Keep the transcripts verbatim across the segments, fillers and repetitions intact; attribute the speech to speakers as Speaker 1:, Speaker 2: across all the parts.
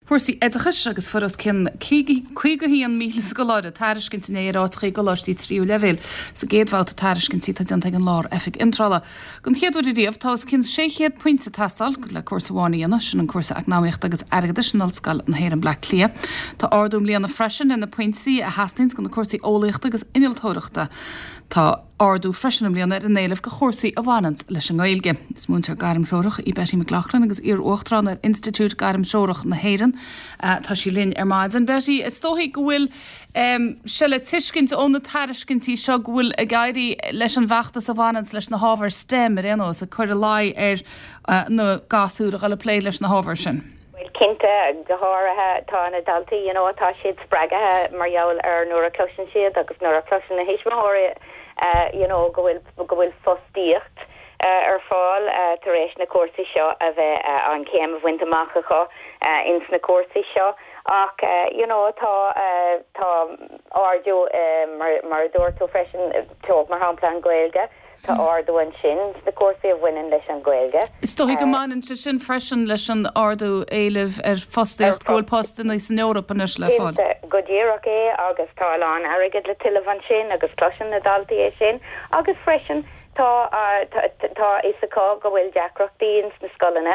Speaker 1: Cuasaí edachas agus furas cin chuige híon míle scoláide tariscin sin éráí golátí tríú levéil sa géadháil a tariscin tí an an lár efik intrala. Gon chéadú riamh tá cin séchéad pointinte tastal go le cuasaháíana sin an cuasa agnáíocht agus agadisisinal scal an héir an Black Lia. Tá ardúm líana freisin in na pointsaí a Hastings gon na cuasaí ólaíochta agus iniltóireachta. Tá ardú freisinm líana ar an éileh go chósaí a bhhaint leis an gáilge. Is múntar garim seoireach i Betty McLaughlin agus ar Uachtrán ar Institute garim seoireach na héireann. Tá sí linn ar maidin. Betty, is tóthaí go bhfuil se le tuiscint ón na tariscintí seo go bhfuil a gaiirí leis an bheachtas a bhhaint leis na hábhar stem ar éanó a chuir a lai ar na gasúra a le plé leis na hábhar sin.
Speaker 2: Kinte goháirithe tá na daltaí, you know, tá siad spreagathe mar jaall ar nuair a closin siad agus nuair a closin na héismóirí Uh, you know, go bhfuil go bhfuil fostíocht uh, ar fáil uh, tar éis na cuasaí seo a bheith uh, an céim a bhaint amachcha uh, ins na cuasaí seo ach uh, you know, tá uh, tá ardú uh, mar, mar dúirtú freisin teog mar háplan Gaeilge tá ardú an sin na cuasaí a bhainean leis an Gaeilge.
Speaker 1: Is tóigh go máinn se sin freisin leis an ardú éileh ar fostíocht ggóilpósta na san Eorpa nus le fáil.
Speaker 2: Godíach é agus tá lán airgid le tiilehhan sin agus closin na daltaí é sin agus freisin tá tá isacá go bhfuil deacrochtaí na scolanna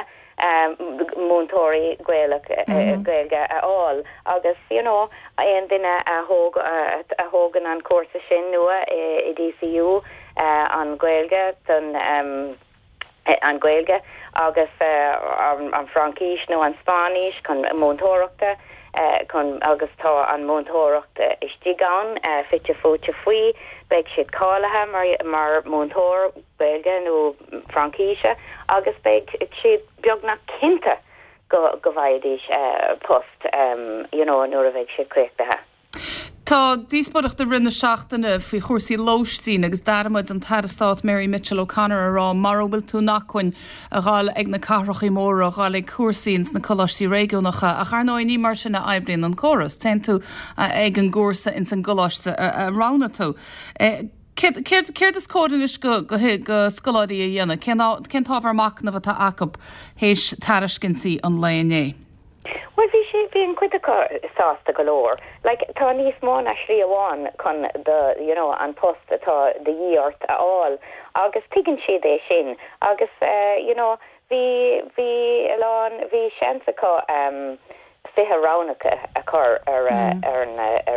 Speaker 2: múntóirí Gaelach Gaeilge aáil agus you know aon duine a thóg a thógan an cuasa sin nua i D C U an Gaeilge don an Gaeilge agus an Francíis nó an Spáis chun múntóireachta chun agus tá an múntóireachta istí gan fitte fóte faoi beag siad cálathe mar mar múntóir Gaeilge nó Francíise agus beag siad beag na cinnte go go bhaidís post you know nuair a bheith siad cuireachtathe.
Speaker 1: Tá díosbodach de rinne seachtainna faoi chósaí lóistín agus darmuid an tarastát Mary Mitchell O'Connor ará mar bhfuil tú nachcuin a gáil ag na carrachaí móra a gáil ag cuasaíns na choláistí réigiúnacha a charnáid ní mar sin na eibríonn an choras ten tú ag an gcúrsa in san goláiste a rána tú. Céir is códan is go go scoládaí a dhéanana cén tábhar macna bhtá acab hééis tariscintí an léoné.
Speaker 2: Well, vi sé bhíon cuideá sásta golóir. Like, tá níos mó na srí amháin chun the, you know, an post atá de díort a all. Agus tuigeann siad é sin. Agus, uh, you know, bhí bhí eán bhí seansacá um, fithe ránacha a chur ar ar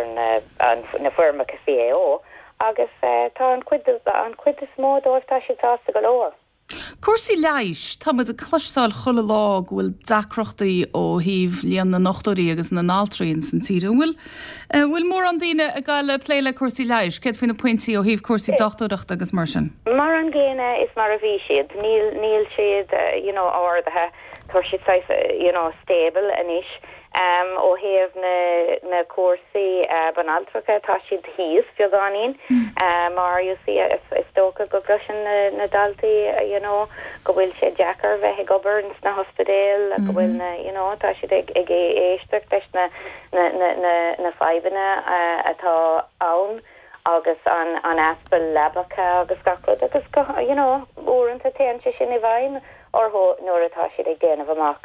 Speaker 2: na fuirmacha C A O. Agus uh, tá an cuid an cuid is mó dóibh tá siad sásta golóir.
Speaker 1: Cuasaí leiis tá muid a chluisteáil chula lá bhfuil dacrochtaí ó híomh líon na nachtóirí agus na náltraíonn san tíre. Bhfuil bhfuil mór an daoine a gáile pléile cuasaí leiis, céad faoin na pointí ó híomh cuasaí dochtóireachta agus mar sin.
Speaker 2: Mar an ggéine is mar a bhí siad, níl níl siad you know áirithe tuair siad you know stable anis. Um, ó héamh na, na cuasaí uh, banaltracha tá siad híos fiúgáín uh, mar you see is, is tócha go brusin na, na daltaí uh, you know go bhfuil sé Jackar bheith gobar na hospedéil a go bhfuil na you know tá siad ag ag éisteach leis na na na na, na faibanna uh, atá ann agus an an aspel lebacha agus gacrod agus go you know úranta téan sin i bhain ortho nuair atá siad ag déanamh amach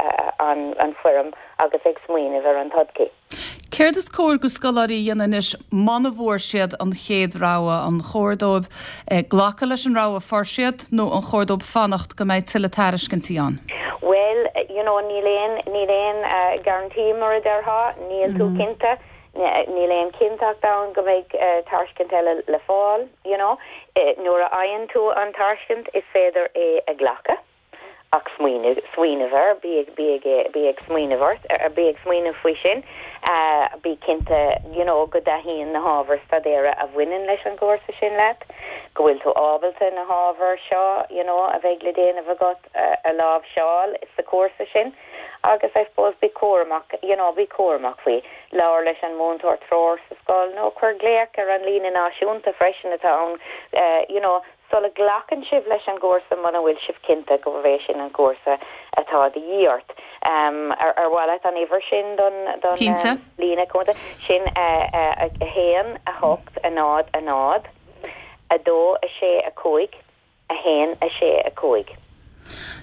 Speaker 2: an an fuirim agus ag smaoinemh ar an todci.
Speaker 1: Céir is cóir go scoláirí dhéanais mana bhór siad an chéad ráha an chóirdóibh ghlacha leis an ráha forsiad nó an chóirdóibh fannacht go mbeidh tuile tariscintí an?
Speaker 2: Well, you know, níl éon níl éon uh, guarantí mar a deartha, níl tú cinnte, níl éon cinteach dán go mbeidh uh, tariscint eile le fáil, you know, uh, nuair a aonn tú an tariscint is féidir é a ghlacha. Ach smuoine smuoinever bíag bíag bíag smuoinever ar bíag smuoine faoi sin uh, bí cinnte you know go dahíonn na hábhar stadéire a bhaineann leis an gcúrsa sin leat go bhfuil tú ábalta na hábhar seo you know a bheith le déanamh agat uh, a lámh seáil is sa cúrsa sin agus I suppose bí cuaramach you know bí cuaramach faoi leabhar leis an múntóir tróir sa scáil nó chuir gléach ar an lína náisiúnta freisin atá ann uh, you know so le glachan sibh leis an gcúrsa mana bhfuil sibh cinnte go bhfuil sin an gcúrsa atá de díort um, ar ar bhile an éidir sin don don uh, lína chunta sin uh, uh, a héan a hocht a nád a nád a dó a sé a cúig a héan a sé a cúig.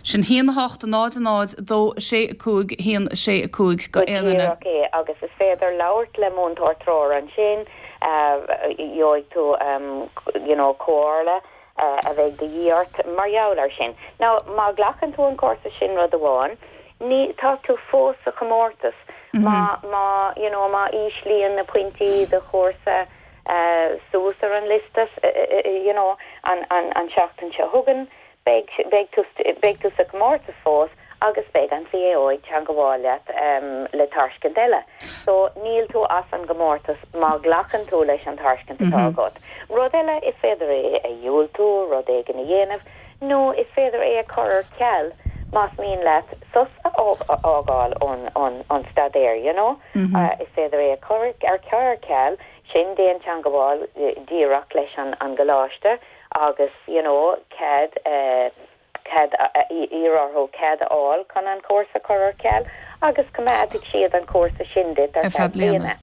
Speaker 1: sin híon hocht a náid a náid dó sé a cúig híon sé a cúig go éanana.
Speaker 2: Okay, agus is féidir lauert le múntóir tror an sin joig tú you know cóirle a bheith de díart mar jouler sin. Now má glachan tú an cósa sin rud amháin, ní tá tú fós a chomórtas. Ma ma you know ma íslíon na pointí de chósa uh, súsar an listas uh, uh, you know an an an seachtain se hugan beg beg tú beg tú sa chomórtas fós agus beg an C A O tean goháiliat um, le tarscin deile. So níl tú as an gomórtas má glachan tú leis an tarscin tá got. Rud eile is féidir é a dúil tú, rud é gan na dhéanamh, nó is féidir é a choir ceall. Mas mean let sus ágáil on on on stadéir, you know. Mm-hmm. Uh, is féidir é a choir ar ceir ceall sin déan tean goháil díreach leis an an goláiste agus you know cad uh, cad íarthó cad áil chun an cósa choir ceall agus cumadic siad an cósa sin dit ar fab bliana.